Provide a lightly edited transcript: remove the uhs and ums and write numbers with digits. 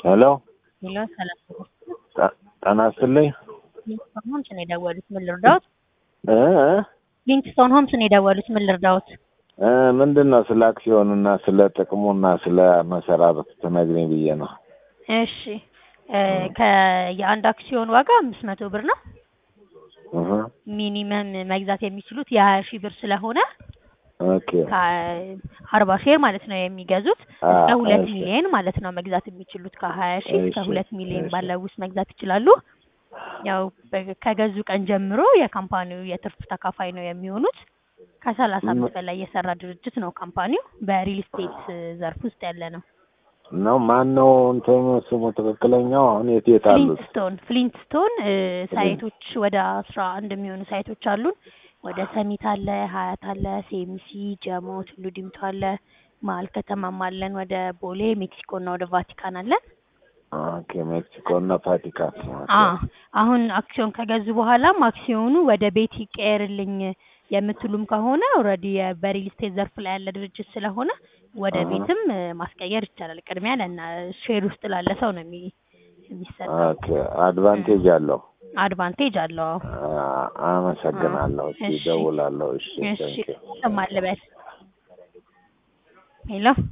ሄሎ ሄሎ ሰላም ጤና ይስጥልኝ። ሊንክስቶን ሆምስ ነው የደወሉት። ምን ልርዳዎት? እ ሊንክስቶን ሆምስ ነው የደወሉት። ምን ልርዳዎት? ምንድነው ስለ አክሲዮንና ስለ ጥቅሙና ስለ መሰራረት ትነግሪኝ ብዬ ነው። እሺ የአንድ አክሲዮን ዋጋ 500 ብር ነው። ሚኒመም መግዛት የሚችሉት የ20 ሺህ ብር ስለሆነ ኦኬ 40 ሼር ማለት ነው የሚገዙት። እስከ 2 ሚሊዮን ማለት ነው መግዛት የሚችሉት። ከ20 ሺህ እስከ 2 ሚሊዮን ባለው ውስጥ መግዛት ይችላሉ። ያው ከገዙ ቀን ጀምሮ የካምፓኒው የትርፍ ተካፋይ ነው የሚሆኑት። ከ30 ዓመት በላይ የሰራ ድርጅት ነው ካምፓኒው። በሪል ስቴት ዘርፍ ውስጥ ያለ ነው። ማን ነው እንትን ስሙ ትክክለኛው? አሁን የት አሉት? ፍሊንትስቶን ሳይቶች ወደ 11 የሚሆኑ ሳይቶች አሉን። ወደ ሰሚት አለ፣ ሀያት አለ፣ ሴሚሲ፣ ጀሞ፣ ቱሉ ዲምቱ አለ፣ መሀል ከተማም አለን። ወደ ቦሌ፣ ሜክሲኮ እና ወደ ቫቲካን አለን። ኦኬ ሜክሲኮ እና ቫቲካን። አሁን አክሲዮን ከገዙ በኋላም አክሲዮኑ ወደ ቤት ይቀየርልኝ የምትሉም ከሆነ ኦልሬዲ በሪል ስቴት ዘርፍ ላይ ያለ ድርጅት ስለሆነ ወደ ቤትም ማስቀየር ይቻላል። ቅድሚያ ሼር ውስጥ ላለ ሰው ነው የሚሰጠው። ኦኬ አድቫንቴጅ አለው። አድቫንቴጅ አለው። አመሰግናለሁ። እሺ ደውላለሁ። እሺ እሺ ሰማለበል ሄሎ